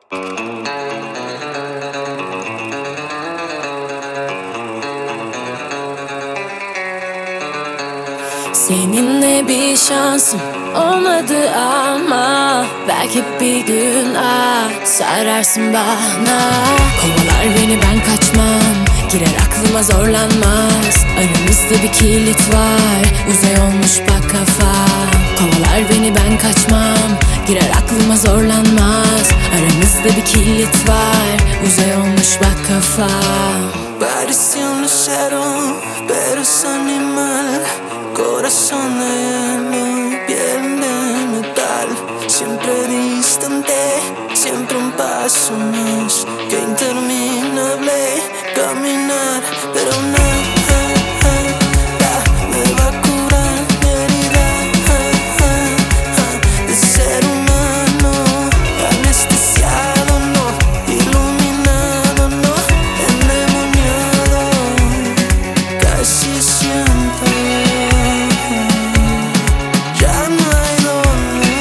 Seninle bir şansım olmadı ama belki bir gün sararsın bana. Kovalar beni, ben kaçmam, girer aklıma zorlanmaz. Aramızda bir kilit var, uzay olmuş bak kafa. Kovalar beni, ben kaçmam, girer aklıma zorlanmaz. Aramızda bir kilit var, uzay olmuş bak kafa. Parecía un lucero, pero es animal. Corazón de hielo, piel de metal. Siempre distante, siempre un paso más. Que interminable caminar, pero nada me va a curar mi herida de ser humano, anestesiado, no, iluminado, no, endemoniado. Casi siento ya no hay dolor.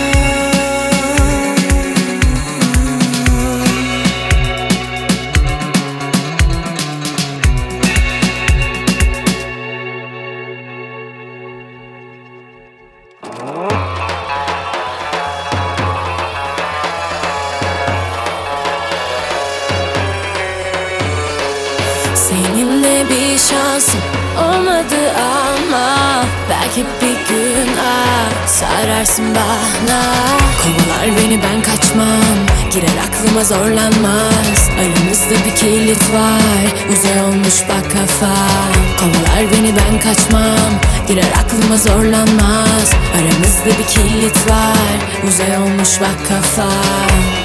Seninle bir şansım olmadı ama belki bir gün sararsın bana. Kovalar beni, ben kaçmam, girer aklıma zorlanmaz. Aramızda bir kilit var, uzay olmuş bak kafa. Kovalar beni, ben kaçmam, girer aklıma zorlanmaz. Aramızda bir kilit var, uzay olmuş bak kafa.